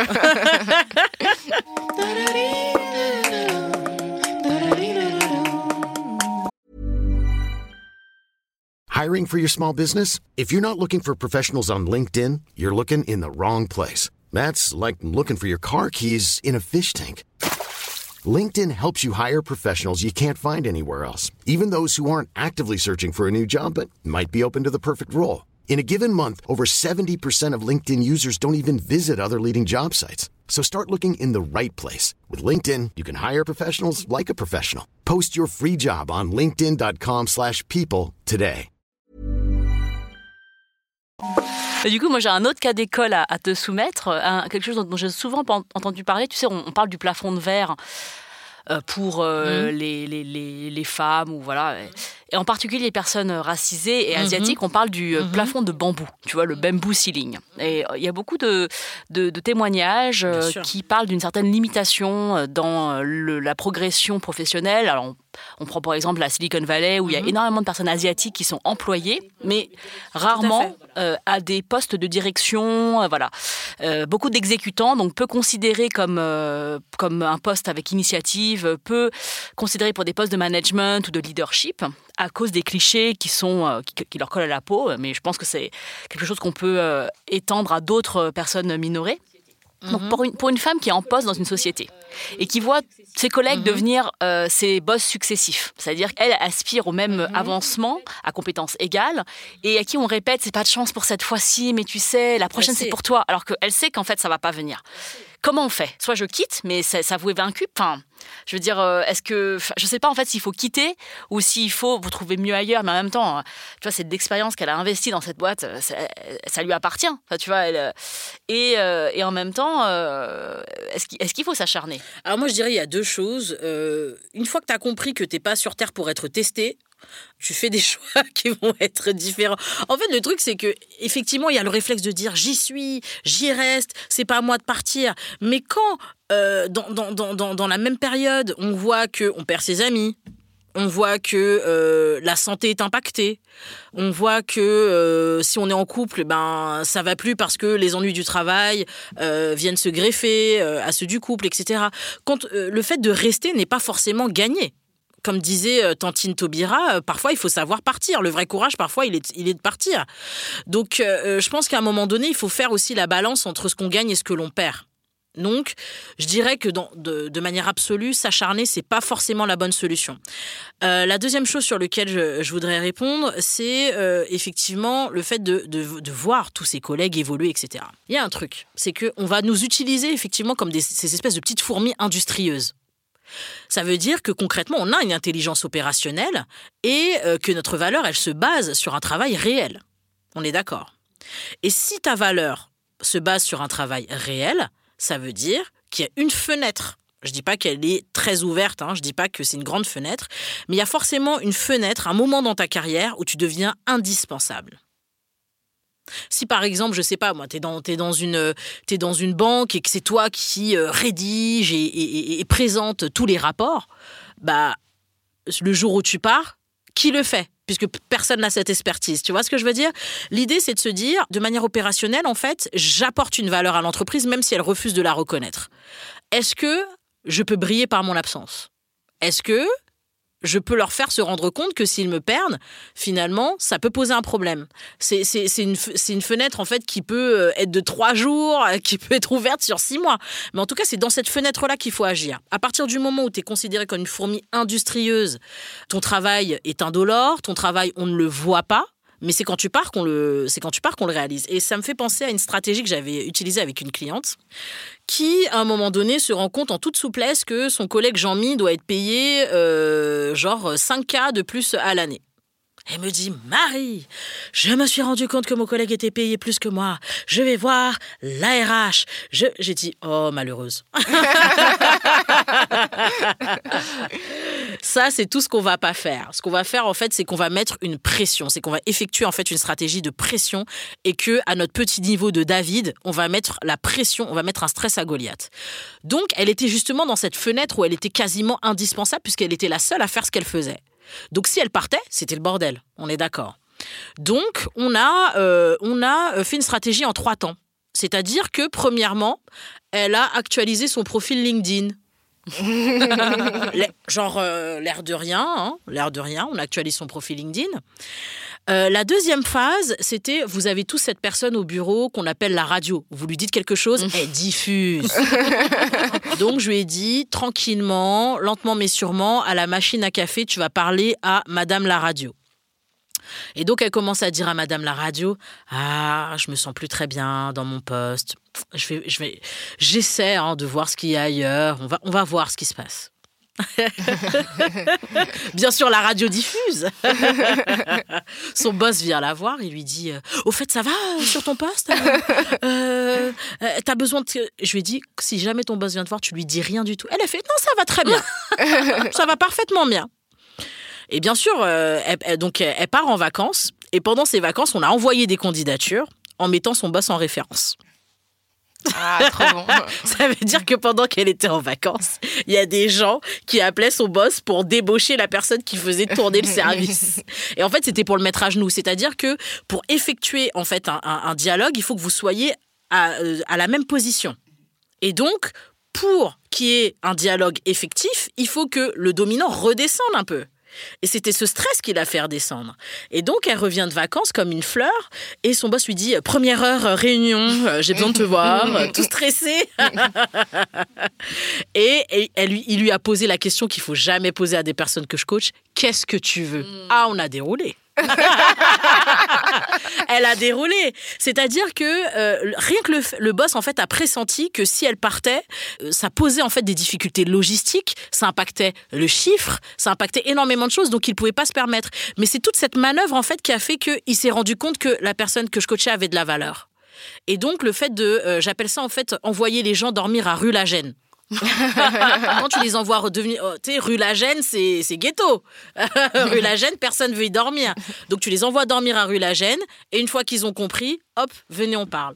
Speaker 9: Hiring for your small business? If you're not looking for professionals on LinkedIn, you're looking in the wrong place. That's like looking for your car keys in a fish tank. LinkedIn helps you hire professionals you can't find anywhere else, even those who aren't actively searching for a new job but might be open to the perfect role. In a given month, over seventy percent of LinkedIn users don't even visit other leading job sites. So start looking in the right place. With LinkedIn, you can hire professionals like a professional. Post your free job on linkedin.com slash people today.
Speaker 4: Et du coup, moi, j'ai un autre cas d'école à, à te soumettre, un, quelque chose dont, dont j'ai souvent entendu parler. Tu sais, on, on parle du plafond de verre euh, pour euh, mmh. les, les, les, les femmes, ou voilà. Et en particulier les personnes racisées et asiatiques, mmh. on parle du mmh. plafond de bambou, tu vois, le bamboo ceiling. Et il y a beaucoup de, de, de témoignages euh, qui parlent d'une certaine limitation dans le, la progression professionnelle. Alors, on, on prend par exemple la Silicon Valley, où mmh. il y a énormément de personnes asiatiques qui sont employées, mais rarement euh, à des postes de direction. Euh, voilà. Euh, beaucoup d'exécutants, donc peu considérés comme, euh, comme un poste avec initiative, peu considérés pour des postes de management ou de leadership, à cause des clichés qui, sont, euh, qui, qui leur collent à la peau. Mais je pense que c'est quelque chose qu'on peut euh, étendre à d'autres personnes minorées. Mm-hmm. Donc pour une, pour une femme qui est en poste dans une société et qui voit ses collègues mm-hmm. devenir euh, ses boss successifs, c'est-à-dire qu'elle aspire au même mm-hmm. avancement à compétences égales et à qui on répète « c'est pas de chance pour cette fois-ci, mais tu sais, la prochaine c'est pour toi », alors qu'elle sait qu'en fait ça va pas venir. Comment on fait ? Soit je quitte, mais ça, ça vous est vaincu. Enfin, je veux dire, est-ce que... Je sais pas en fait s'il faut quitter ou s'il faut vous trouver mieux ailleurs, mais en même temps, tu vois, c'est de l'expérience qu'elle a investie dans cette boîte, ça, ça lui appartient. Enfin, tu vois, elle, et, euh, et en même temps, euh, est-ce, qu'il, est-ce qu'il faut s'acharner ?
Speaker 6: Alors moi, je dirais il y a deux choses. Euh, une fois que tu as compris que tu n'es pas sur Terre pour être testé, tu fais des choix qui vont être différents. En fait, le truc, c'est que effectivement, il y a le réflexe de dire j'y suis, j'y reste, c'est pas à moi de partir. Mais quand, euh, dans, dans, dans, dans la même période, on voit qu'on perd ses amis, On voit que euh, la santé est impactée. On voit que euh, si on est en couple, ben ça va plus parce que les ennuis du travail euh, viennent se greffer euh, à ceux du couple, et cetera. Quand euh, le fait de rester n'est pas forcément gagné. Comme disait euh, Tantine Taubira, euh, parfois il faut savoir partir. Le vrai courage, parfois, il est, il est de partir. Donc, euh, je pense qu'à un moment donné, il faut faire aussi la balance entre ce qu'on gagne et ce que l'on perd. Donc, je dirais que dans, de, de manière absolue, s'acharner, c'est pas forcément la bonne solution. Euh, la deuxième chose sur laquelle je, je voudrais répondre, c'est euh, effectivement le fait de, de, de voir tous ses collègues évoluer, et cetera. Il y a un truc, c'est qu'on va nous utiliser effectivement comme des, ces espèces de petites fourmis industrieuses. Ça veut dire que concrètement, on a une intelligence opérationnelle et euh, que notre valeur, elle se base sur un travail réel. On est d'accord. Et si ta valeur se base sur un travail réel, ça veut dire qu'il y a une fenêtre. Je ne dis pas qu'elle est très ouverte, hein, je ne dis pas que c'est une grande fenêtre, mais il y a forcément une fenêtre, un moment dans ta carrière où tu deviens indispensable. Si par exemple, je ne sais pas, moi, tu es dans, t'es dans, une, t'es dans une banque et que c'est toi qui euh, rédige et, et, et, et présente tous les rapports, bah, le jour où tu pars, qui le fait ? Puisque personne n'a cette expertise. Tu vois ce que je veux dire ? L'idée, c'est de se dire, de manière opérationnelle, en fait, j'apporte une valeur à l'entreprise, même si elle refuse de la reconnaître. Est-ce que je peux briller par mon absence ? Est-ce que je peux leur faire se rendre compte que s'ils me perdent, finalement, ça peut poser un problème. C'est, c'est, c'est, une, c'est une fenêtre, en fait, qui peut être de trois jours, qui peut être ouverte sur six mois. Mais en tout cas, c'est dans cette fenêtre-là qu'il faut agir. À partir du moment où tu es considéré comme une fourmi industrieuse, ton travail est indolore, ton travail, on ne le voit pas, mais c'est quand tu pars qu'on le, c'est quand tu pars qu'on le réalise. Et ça me fait penser à une stratégie que j'avais utilisée avec une cliente qui, à un moment donné, se rend compte en toute souplesse que son collègue Jean-Mi doit être payé euh, genre cinq K de plus à l'année. Elle me dit, Marie, je me suis rendu compte que mon collègue était payé plus que moi. Je vais voir l'A R H. Je... J'ai dit, oh, malheureuse. Ça, c'est tout ce qu'on va pas faire. Ce qu'on va faire, en fait, c'est qu'on va mettre une pression. C'est qu'on va effectuer, en fait, une stratégie de pression et que, à notre petit niveau de David, on va mettre la pression, on va mettre un stress à Goliath. Donc, elle était justement dans cette fenêtre où elle était quasiment indispensable puisqu'elle était la seule à faire ce qu'elle faisait. Donc, si elle partait, c'était le bordel. On est d'accord. Donc, on a, euh, on a fait une stratégie en trois temps. C'est-à-dire que, premièrement, elle a actualisé son profil LinkedIn. Genre, euh, l'air de rien, hein, l'air de rien, on actualise son profil LinkedIn. Euh, la deuxième phase, c'était, vous avez tous cette personne au bureau qu'on appelle la radio. Vous lui dites quelque chose, elle diffuse. Donc, je lui ai dit, tranquillement, lentement mais sûrement, à la machine à café, tu vas parler à Madame la radio. Et donc, elle commence à dire à Madame la radio, ah, je me sens plus très bien dans mon poste. Je vais, je vais, j'essaie hein, de voir ce qu'il y a ailleurs. On va, on va voir ce qui se passe. Bien sûr, la radio diffuse. Son boss vient la voir, il lui dit « Au fait, ça va sur ton poste euh, euh, T'as besoin de... » Je lui ai dit « Si jamais ton boss vient te voir, tu lui dis rien du tout. » Elle a fait « Non, ça va très bien. Ça va parfaitement bien. » Et bien sûr, euh, elle, elle, donc, elle part en vacances. Et pendant ces vacances, on a envoyé des candidatures en mettant son boss en référence.
Speaker 5: Ah, trop bon.
Speaker 6: Ça veut dire que pendant qu'elle était en vacances, il y a des gens qui appelaient son boss pour débaucher la personne qui faisait tourner le service. Et en fait, c'était pour le mettre à genoux. C'est-à-dire que pour effectuer en fait un, un, un dialogue, il faut que vous soyez à, à la même position. Et donc, pour qu'il y ait un dialogue effectif, il faut que le dominant redescende un peu. Et c'était ce stress qui l'a fait redescendre. Et donc, elle revient de vacances comme une fleur. Et son boss lui dit « Première heure, réunion, j'ai besoin de te voir. » Tout stressé. et, et elle lui, il lui a posé la question qu'il ne faut jamais poser à des personnes que je coach. « Qu'est-ce que tu veux ?» Ah, on a déroulé. Elle a déroulé. C'est-à-dire que euh, rien que le, le boss en fait a pressenti que si elle partait, euh, ça posait en fait des difficultés logistiques, ça impactait le chiffre, ça impactait énormément de choses, donc il pouvait pas se permettre. Mais c'est toute cette manœuvre en fait qui a fait qu'il s'est rendu compte que la personne que je coachais avait de la valeur. Et donc le fait de, euh, j'appelle ça en fait envoyer les gens dormir à rue La Gêne. Quand tu les envoies redevenir, oh, tu sais, rue La Gêne, c'est, c'est ghetto. Rue La Gêne, personne veut y dormir. Donc tu les envoies dormir à rue La Gêne, et une fois qu'ils ont compris, hop, venez, on parle.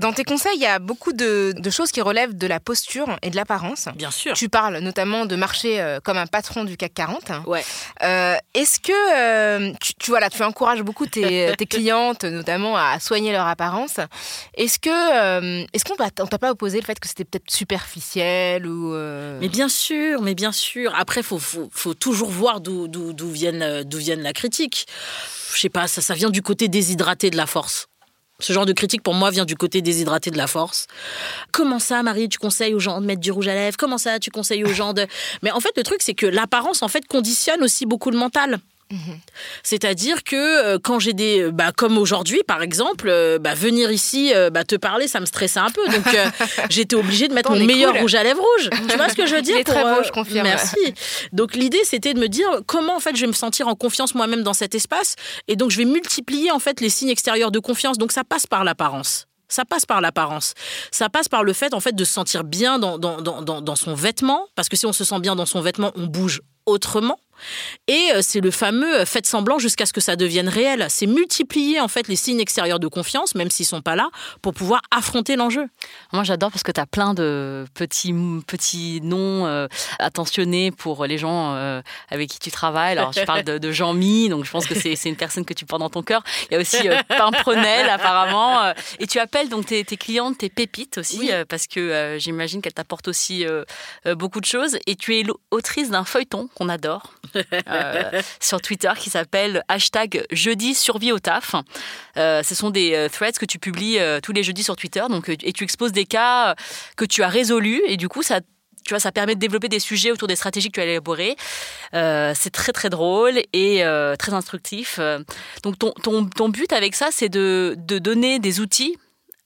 Speaker 5: Dans tes conseils, il y a beaucoup de, de choses qui relèvent de la posture et de l'apparence.
Speaker 6: Bien sûr.
Speaker 5: Tu parles notamment de marcher euh, comme un patron du C A C quarante.
Speaker 6: Ouais.
Speaker 5: Euh, est-ce que euh, tu, tu, voilà, tu encourages beaucoup tes, tes clientes, notamment, à soigner leur apparence. Est-ce que euh, est-ce qu'on t'a, on t'a pas opposé le fait que c'était peut-être superficiel ou euh...
Speaker 6: Mais bien sûr, mais bien sûr. Après, faut faut, faut toujours voir d'où d'où d'où viennent d'où viennent la critique. Je sais pas, ça ça vient du côté déshydraté de la force. Ce genre de critique, pour moi, vient du côté déshydraté de la force. Comment ça, Marie, tu conseilles aux gens de mettre du rouge à lèvres ? Comment ça, tu conseilles aux gens de... Mais en fait, le truc, c'est que l'apparence, en fait, conditionne aussi beaucoup le mental. Mmh. C'est-à-dire que euh, quand j'ai des... Bah, comme aujourd'hui, par exemple, euh, bah, venir ici euh, bah, te parler, ça me stressait un peu. Donc, euh, j'étais obligée de mettre
Speaker 5: Attends,
Speaker 6: mon meilleur
Speaker 5: cool.
Speaker 6: rouge à lèvres rouge. Tu vois ce que je veux dire ?
Speaker 5: Il est
Speaker 6: pour,
Speaker 5: très beau,
Speaker 6: euh,
Speaker 5: je confirme.
Speaker 6: Merci. Donc, l'idée, c'était de me dire comment, en fait, je vais me sentir en confiance moi-même dans cet espace. Et donc, je vais multiplier, en fait, les signes extérieurs de confiance. Donc, ça passe par l'apparence. Ça passe par l'apparence. Ça passe par le fait, en fait, de se sentir bien dans, dans, dans, dans son vêtement. Parce que si on se sent bien dans son vêtement, on bouge autrement. Et c'est le fameux « faites semblant jusqu'à ce que ça devienne réel ». C'est multiplier en fait les signes extérieurs de confiance, même s'ils ne sont pas là, pour pouvoir affronter l'enjeu.
Speaker 4: Moi, j'adore parce que tu as plein de petits, petits noms euh, attentionnés pour les gens euh, avec qui tu travailles. Alors, je parle de, de Jean-Mi, donc je pense que c'est, c'est une personne que tu portes dans ton cœur. Il y a aussi euh, Pimprenel, apparemment. Euh, et tu appelles donc tes, tes clientes tes pépites aussi, oui. euh, parce que euh, j'imagine qu'elles t'apportent aussi euh, euh, beaucoup de choses. Et tu es l'autrice d'un feuilleton qu'on adore. Euh, sur Twitter qui s'appelle hashtag jeudi survie au taf. Euh, ce sont des euh, threads que tu publies euh, tous les jeudis sur Twitter, donc, euh, et tu exposes des cas euh, que tu as résolus et du coup ça tu vois, ça permet de développer des sujets autour des stratégies que tu as élaborées. Euh, c'est très très drôle et euh, très instructif. Donc ton, ton, ton but avec ça, c'est de, de donner des outils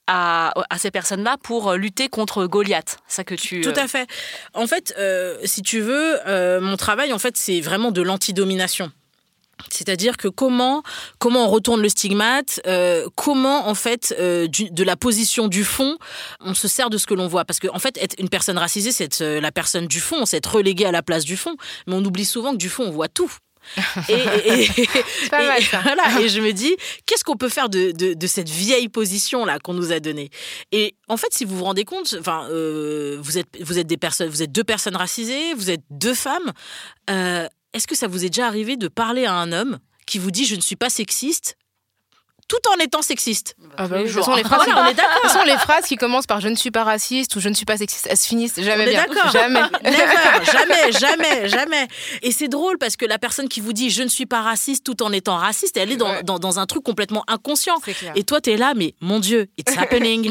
Speaker 4: À, à ces personnes-là pour lutter contre Goliath. Ça que tu...
Speaker 6: Tout à fait. En fait, euh, si tu veux, euh, mon travail, en fait, c'est vraiment de l'antidomination. C'est-à-dire que comment, comment on retourne le stigmate, euh, comment, en fait, euh, du, de la position du fond, on se sert de ce que l'on voit. Parce qu'en en fait, être une personne racisée, c'est être euh, la personne du fond, c'est être relégué à la place du fond. Mais on oublie souvent que du fond, on voit tout. Et, et, et,
Speaker 5: c'est pas mal, ça.
Speaker 6: Voilà, et je me dis, qu'est-ce qu'on peut faire de, de, de cette vieille position-là qu'on nous a donnée ? Et en fait, si vous vous rendez compte, enfin, euh, vous, êtes, vous, êtes des personnes, vous êtes deux personnes racisées, vous êtes deux femmes. Euh, est-ce que ça vous est déjà arrivé de parler à un homme qui vous dit « je ne suis pas sexiste » tout en étant sexiste.
Speaker 5: Ah bah oui, ce sont les phrases, voilà, on est d'accord. Ce sont les phrases qui commencent par « je ne suis pas raciste » ou « je ne suis pas sexiste », elles se finissent jamais
Speaker 6: on est
Speaker 5: bien.
Speaker 6: D'accord.
Speaker 5: Jamais.
Speaker 6: Never, jamais, jamais, jamais. Et c'est drôle parce que la personne qui vous dit « je ne suis pas raciste » tout en étant raciste, elle est dans, ouais. dans, dans un truc complètement inconscient. Et toi, t'es là, mais mon Dieu, it's happening.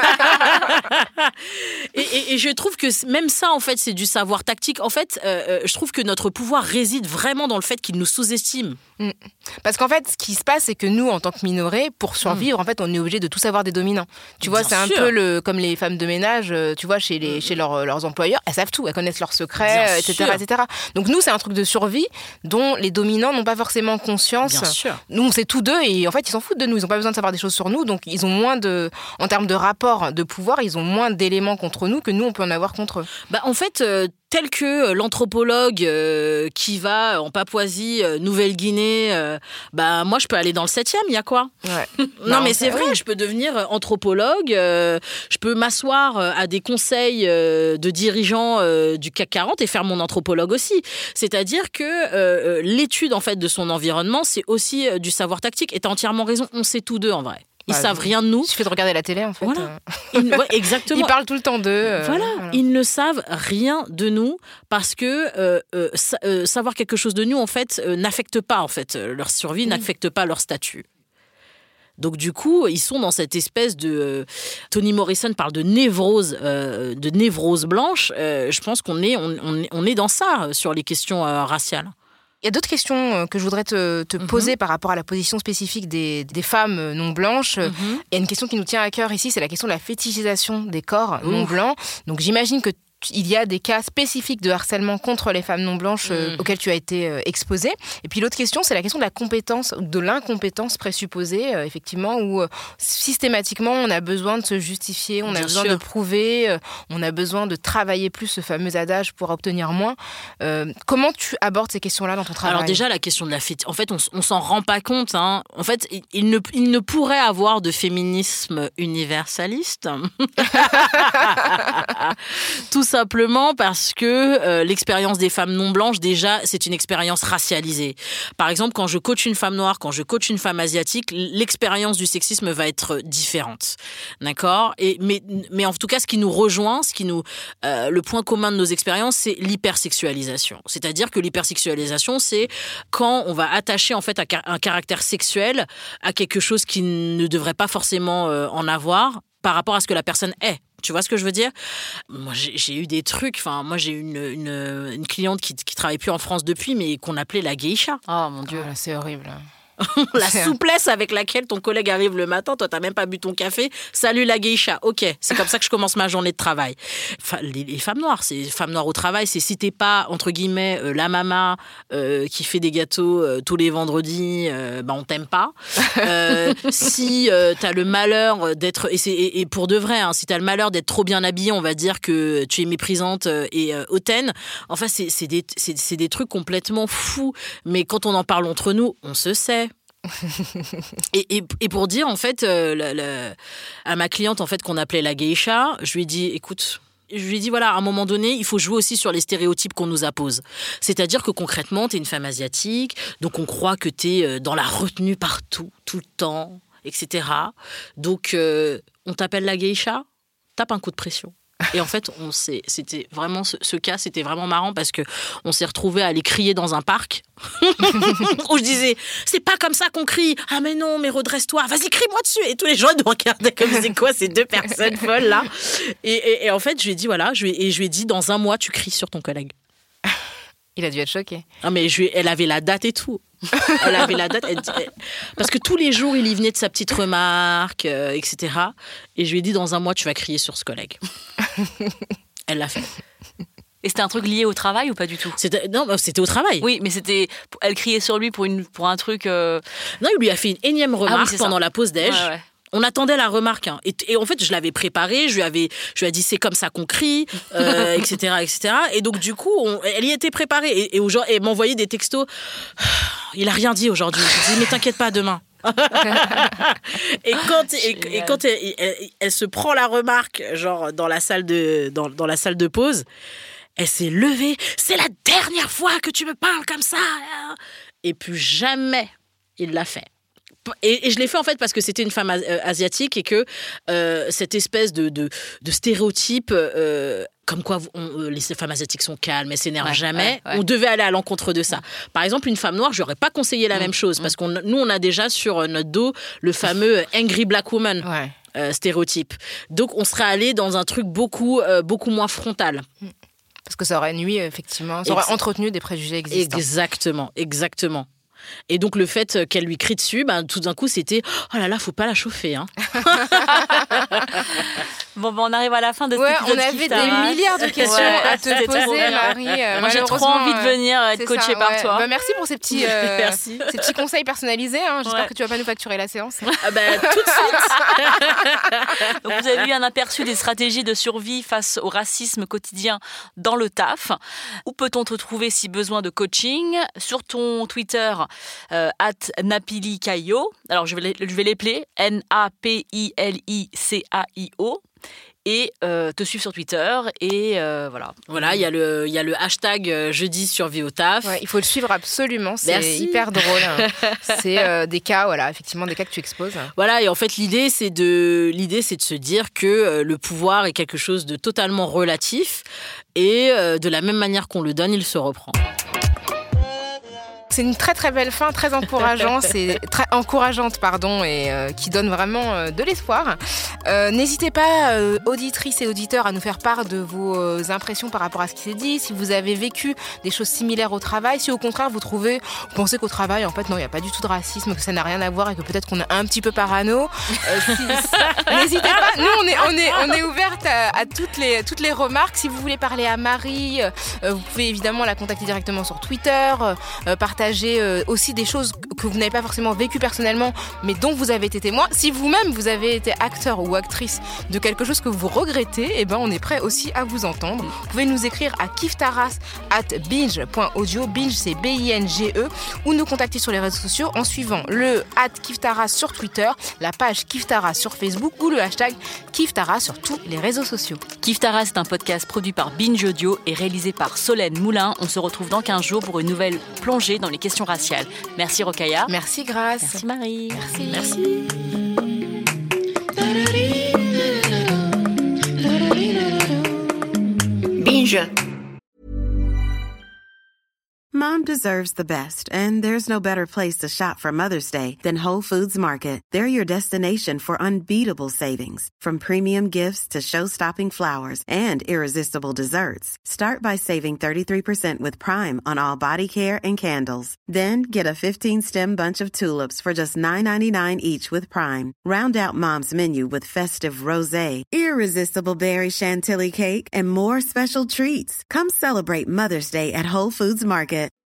Speaker 6: et, et, et je trouve que même ça, en fait, c'est du savoir tactique. En fait, euh, je trouve que notre pouvoir réside vraiment dans le fait qu'il nous sous-estime.
Speaker 5: Mmh. Parce qu'en fait, ce qui se passe, c'est que nous, en tant que minorés, pour survivre, mmh. en fait, on est obligé de tout savoir des dominants. Tu vois, Bien c'est sûr. un peu le, comme les femmes de ménage, tu vois, chez, les, mmh. chez leur, leurs employeurs, elles savent tout, elles connaissent leurs secrets, Bien et cetera, et cetera. Donc nous, c'est un truc de survie dont les dominants n'ont pas forcément conscience.
Speaker 6: Bien sûr.
Speaker 5: Nous, on sait tous d'eux et en fait, ils s'en foutent de nous. Ils n'ont pas besoin de savoir des choses sur nous, donc ils ont moins de, en termes de rapport de pouvoir, ils ont moins d'éléments contre nous que nous, on peut en avoir contre eux.
Speaker 6: Bah, en fait, euh, tel que l'anthropologue euh, qui va en Papouasie, euh, Nouvelle-Guinée, euh, bah moi je peux aller dans le septième, il y a quoi ?
Speaker 5: Ouais.
Speaker 6: Non
Speaker 5: bah,
Speaker 6: mais c'est vrai,
Speaker 5: oui.
Speaker 6: je peux devenir anthropologue, euh, je peux m'asseoir à des conseils euh, de dirigeants euh, du C A C quarante et faire mon anthropologue aussi. C'est-à-dire que euh, l'étude en fait de son environnement, c'est aussi euh, du savoir tactique. Et t'as entièrement raison, on sait tous deux en vrai. Ils bah, savent rien de nous.
Speaker 5: Il suffit de regarder la télé, en fait.
Speaker 6: Voilà. Ils, ouais, exactement.
Speaker 5: Ils parlent tout le temps d'eux. Euh,
Speaker 6: voilà. voilà. Ils ne savent rien de nous parce que euh, euh, sa- euh, savoir quelque chose de nous, en fait, euh, n'affecte pas, en fait, leur survie, mmh. n'affecte pas leur statut. Donc du coup, ils sont dans cette espèce de... Euh, Toni Morrison parle de névrose, euh, de névrose blanche. Euh, je pense qu'on est, on, on, on est dans ça, sur les questions euh, raciales.
Speaker 5: Il y a d'autres questions que je voudrais te, te mm-hmm. poser par rapport à la position spécifique des, des femmes non blanches. Mm-hmm. Il y a une question qui nous tient à cœur ici, c'est la question de la fétichisation des corps Ouf. non blancs. Donc j'imagine que il y a des cas spécifiques de harcèlement contre les femmes non blanches euh, mmh. auxquels tu as été euh, exposée. Et puis l'autre question, c'est la question de la compétence ou de l'incompétence présupposée, euh, effectivement, où euh, systématiquement on a besoin de se justifier, on a
Speaker 6: Bien
Speaker 5: besoin
Speaker 6: sûr.
Speaker 5: de prouver, euh, on a besoin de travailler plus, ce fameux adage pour obtenir moins. Euh, comment tu abordes ces questions-là dans ton travail ?
Speaker 6: Alors déjà, la question de la fétiche, en fait, on, on s'en rend pas compte. Hein. En fait, il, il, ne, il ne pourrait avoir de féminisme universaliste. Tout simplement parce que euh, l'expérience des femmes non blanches, déjà, c'est une expérience racialisée. Par exemple, quand je coach une femme noire, quand je coach une femme asiatique, l'expérience du sexisme va être différente. D'accord ? Et, mais, mais en tout cas, ce qui nous rejoint, ce qui nous, euh, le point commun de nos expériences, c'est l'hypersexualisation. C'est-à-dire que l'hypersexualisation, c'est quand on va attacher en fait un caractère sexuel à quelque chose qui ne devrait pas forcément euh, en avoir par rapport à ce que la personne est. Tu vois ce que je veux dire ? Moi, j'ai, j'ai eu des trucs. Enfin, moi, j'ai eu une, une, une cliente qui, qui travaille plus en France depuis, mais qu'on appelait la geisha.
Speaker 4: Oh mon Dieu,
Speaker 5: oh, là, c'est horrible.
Speaker 6: La souplesse avec laquelle ton collègue arrive le matin, toi, t'as même pas bu ton café. Salut la geisha. Ok, c'est comme ça que je commence ma journée de travail. Enfin, les, les femmes noires, c'est les femmes noires au travail, c'est si t'es pas entre guillemets euh, la mama euh, qui fait des gâteaux euh, tous les vendredis, euh, bah on t'aime pas. Euh, si euh, t'as le malheur d'être et, c'est, et, et pour de vrai, hein, si t'as le malheur d'être trop bien habillée, on va dire que tu es méprisante et euh, hautaine. Enfin, c'est, c'est des c'est, c'est des trucs complètement fous. Mais quand on en parle entre nous, on se sait. et, et, et pour dire en fait euh, le, le, à ma cliente en fait qu'on appelait la geisha, je lui ai dit écoute, je lui ai dit voilà, à un moment donné il faut jouer aussi sur les stéréotypes qu'on nous appose, c'est-à-dire que concrètement t'es une femme asiatique, donc on croit que t'es dans la retenue partout tout le temps, etc. Donc euh, on t'appelle la geisha, tape un coup de pression. Et en fait, on s'est, c'était vraiment ce, ce cas, c'était vraiment marrant parce que on s'est retrouvés à aller crier dans un parc où je disais c'est pas comme ça qu'on crie. Ah mais non, mais redresse-toi, vas-y crie-moi dessus. Et tous les gens nous regardaient comme c'est quoi ces deux personnes folles là. Et, et, et en fait, je lui ai dit voilà, je lui ai, et je lui ai dit dans un mois tu cries sur ton collègue.
Speaker 5: Il a dû être choqué.
Speaker 6: Ah mais je lui, elle avait la date et tout. Elle avait la date, elle, elle, parce que tous les jours il y venait de sa petite remarque, euh, et cetera. Et je lui ai dit dans un mois tu vas crier sur ce collègue. Elle l'a fait.
Speaker 4: Et c'était un truc lié au travail ou pas du tout ?
Speaker 6: C'était, non, c'était au travail.
Speaker 4: Oui, mais c'était, elle criait sur lui pour une, pour un truc. Euh...
Speaker 6: Non, il lui a fait une énième remarque ah oui, pendant ça. La pause déj.
Speaker 4: Ouais, ouais.
Speaker 6: On attendait la remarque, hein. et, et en fait je l'avais préparée, je lui avais, je lui ai dit c'est comme ça qu'on crie, euh, et cetera, et cetera. Et donc du coup, on, elle y était préparée et, et, et elle m'envoyait des textos. Il a rien dit aujourd'hui. Je lui dis mais t'inquiète pas, demain. et quand, et, et quand elle, elle, elle se prend la remarque, genre dans la salle de, dans, dans la salle de pause, elle s'est levée. C'est la dernière fois que tu me parles comme ça. Et plus jamais il l'a fait. Et, et je l'ai fait en fait parce que c'était une femme asiatique et que euh, cette espèce de, de, de stéréotype euh, comme quoi on, les femmes asiatiques sont calmes, elles s'énervent ouais, jamais, ouais, ouais. On devait aller à l'encontre de ça. Par exemple, une femme noire, je n'aurais pas conseillé la mmh, même chose parce que nous, on a déjà sur notre dos le fameux angry black woman. Ouais. Euh, stéréotype. Donc, on serait allé dans un truc beaucoup, euh, beaucoup moins frontal.
Speaker 5: Parce que ça aurait nuit, effectivement, ça aurait Ex- entretenu des préjugés existants.
Speaker 6: Exactement, exactement. Et donc le fait qu'elle lui crie dessus, ben, tout d'un coup c'était oh là là, faut pas la chauffer. Hein.
Speaker 4: Bon, ben, on arrive à la fin de cet
Speaker 5: ouais,
Speaker 4: épisode.
Speaker 5: On avait des milliards de questions ouais, à te poser, Marie. Euh,
Speaker 4: Moi, j'ai trop envie de venir être coachée
Speaker 5: ça,
Speaker 4: par
Speaker 5: ouais.
Speaker 4: toi.
Speaker 5: Bah, merci pour ces petits, euh, merci. ces petits conseils personnalisés. Hein. J'espère ouais. que tu vas pas nous facturer la séance.
Speaker 6: Ah ben, tout de suite.
Speaker 4: Donc, vous avez eu un aperçu des stratégies de survie face au racisme quotidien dans le taf. Où peut-on te trouver si besoin de coaching ? Sur ton Twitter, euh, at napilikaio. Alors, je vais, je vais l'épeler. N A P I L I C A I O. Et euh, te suivre sur Twitter et euh, voilà.
Speaker 6: Voilà, il y a le il y a le hashtag euh, jeudi survie au taf.
Speaker 5: Ouais, il faut le suivre absolument, c'est
Speaker 6: Merci.
Speaker 5: Hyper drôle. Hein. C'est euh, des cas, voilà, effectivement des cas que tu exposes.
Speaker 6: Voilà, et en fait l'idée c'est de l'idée c'est de se dire que euh, le pouvoir est quelque chose de totalement relatif et euh, de la même manière qu'on le donne, il se reprend.
Speaker 5: C'est une très très belle fin, très encourageante, c'est très encourageante pardon, et euh, qui donne vraiment euh, de l'espoir. Euh, n'hésitez pas, euh, auditrices et auditeurs, à nous faire part de vos euh, impressions par rapport à ce qui s'est dit. Si vous avez vécu des choses similaires au travail, si au contraire vous trouvez, vous pensez qu'au travail, en fait non, il n'y a pas du tout de racisme, que ça n'a rien à voir et que peut-être qu'on est un petit peu parano. Euh, si, si, n'hésitez pas. Nous, on est on est on est ouverte à, à toutes les toutes les remarques. Si vous voulez parler à Marie, euh, vous pouvez évidemment la contacter directement sur Twitter. Euh, partager euh, aussi des choses que vous n'avez pas forcément vécues personnellement, mais dont vous avez été témoin. Si vous-même vous avez été acteur ou actrice de quelque chose que vous regrettez, eh ben on est prêt aussi à vous entendre. Vous pouvez nous écrire à kiftaras at binge point audio, binge c'est B I N G E, ou nous contacter sur les réseaux sociaux en suivant le at kiftaras sur Twitter, la page Kiftaras sur Facebook ou le hashtag Kiftaras sur tous les réseaux sociaux.
Speaker 4: Kiftaras est un podcast produit par Binge Audio et réalisé par Solène Moulin. On se retrouve dans quinze jours pour une nouvelle plongée dans les questions raciales. Merci Rokhaya.
Speaker 5: Merci Grace.
Speaker 4: Merci Marie.
Speaker 5: Merci.
Speaker 4: Merci.
Speaker 10: Binge.
Speaker 11: Mom deserves the best, and there's no better place to shop for Mother's Day than Whole Foods Market. They're your destination for unbeatable savings, from premium gifts to show-stopping flowers and irresistible desserts. Start by saving thirty-three percent with Prime on all body care and candles. Then get a fifteen-stem bunch of tulips for just nine ninety-nine each with Prime. Round out Mom's menu with festive rosé, irresistible berry chantilly cake, and more special treats. Come celebrate Mother's Day at Whole Foods Market.